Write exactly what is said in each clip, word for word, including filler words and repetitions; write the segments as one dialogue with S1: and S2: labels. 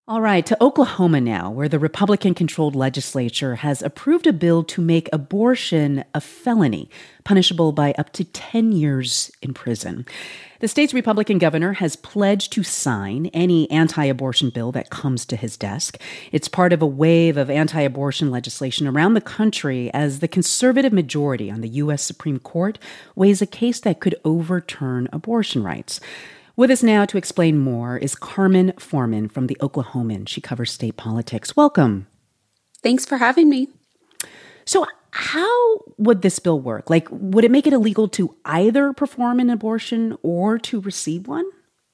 S1: All right, to Oklahoma now, where the Republican controlled legislature has approved a bill to make abortion a felony, punishable by up to ten years in prison. The state's Republican governor has pledged to sign any anti-abortion bill that comes to his desk. It's part of a wave of anti-abortion legislation around the country as the conservative majority on the U S Supreme Court weighs a case that could overturn abortion rights. With us now to explain more is Carmen Foreman from The Oklahoman. She covers state politics. Welcome.
S2: Thanks for having me.
S1: So how would this bill work? Like, would it make it illegal to either perform an abortion or to receive one?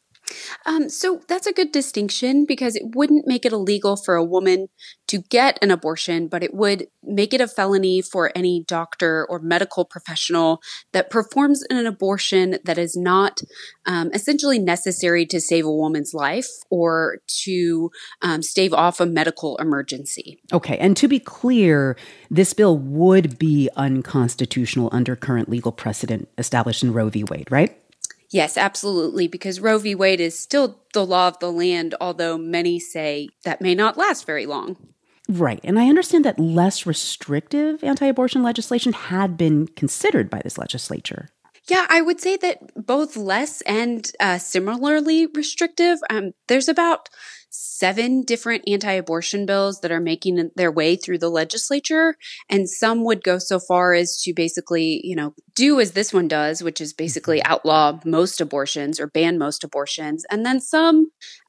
S2: Um, so that's a good distinction because it wouldn't make it illegal for a woman to get an abortion, but it would make it a felony for any doctor or medical professional that performs an abortion that is not um, essentially necessary to save a woman's life or to um, stave off a medical emergency.
S1: Okay. And to be clear, this bill would be unconstitutional under current legal precedent established in Roe v. Wade, right?
S2: Yes, absolutely, because Roe v. Wade is still the law of the land, although many say that may not last very long.
S1: Right. And I understand that less restrictive anti-abortion legislation had been considered by this legislature.
S2: Yeah, I would say that both less and uh, similarly restrictive. Um, there's about seven different anti-abortion bills that are making their way through the legislature. And some would go so far as to basically, you know, do as this one does, which is basically outlaw most abortions or ban most abortions. And then some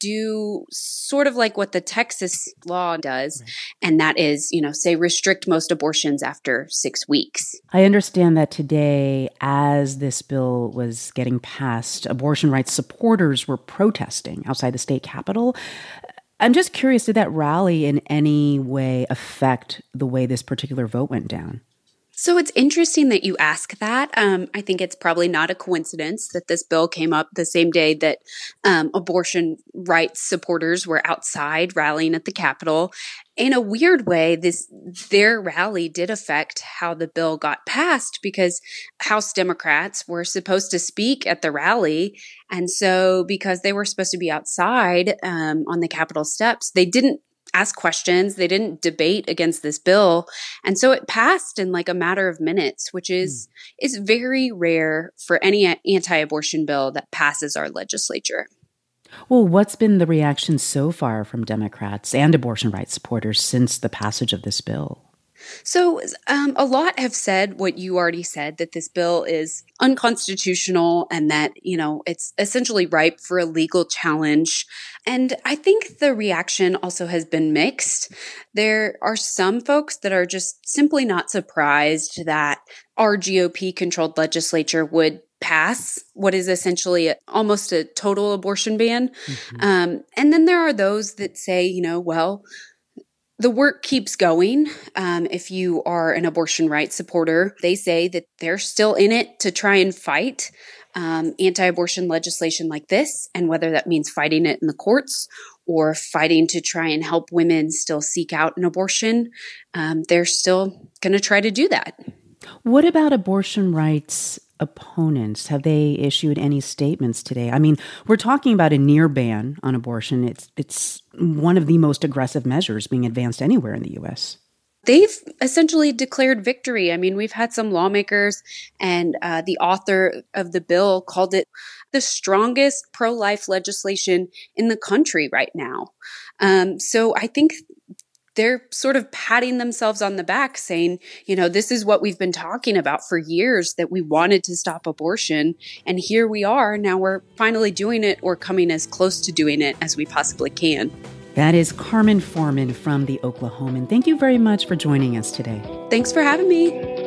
S2: do sort of like what the Texas law does. Right. And that is, you know, say restrict most abortions after six weeks.
S1: I understand that today, as this bill was getting passed, abortion rights supporters were protesting outside the state capitol. I'm just curious, did that rally in any way affect the way this particular vote went down?
S2: So it's interesting that you ask that. Um, I think it's probably not a coincidence that this bill came up the same day that um, abortion rights supporters were outside rallying at the Capitol. In a weird way, this their rally did affect how the bill got passed because House Democrats were supposed to speak at the rally. And so because they were supposed to be outside um, on the Capitol steps, they didn't ask questions. They didn't debate against this bill. And so it passed in like a matter of minutes, which is, mm. is very rare for any anti-abortion bill that passes our legislature.
S1: Well, what's been the reaction so far from Democrats and abortion rights supporters since the passage of this bill?
S2: So um, a lot have said what you already said, that this bill is unconstitutional and that, you know, it's essentially ripe for a legal challenge. And I think the reaction also has been mixed. There are some folks that are just simply not surprised that our G O P-controlled legislature would pass what is essentially a, almost a total abortion ban. Mm-hmm. Um, and then there are those that say, you know, well, the work keeps going. Um, if you are an abortion rights supporter, they say that they're still in it to try and fight um, anti-abortion legislation like this, and whether that means fighting it in the courts or fighting to try and help women still seek out an abortion, um, they're still going to try to do that.
S1: What about abortion rights opponents? Have they issued any statements today? I mean, we're talking about a near ban on abortion. It's it's one of the most aggressive measures being advanced anywhere in the U S.
S2: They've essentially declared victory. I mean, we've had some lawmakers, and uh, the author of the bill called it the strongest pro-life legislation in the country right now. Um, so I think they're sort of patting themselves on the back saying, you know, this is what we've been talking about for years, that we wanted to stop abortion. And here we are. Now we're finally doing it, or coming as close to doing it as we possibly can.
S1: That is Carmen Foreman from The Oklahoman. Thank you very much for joining us today.
S2: Thanks for having me.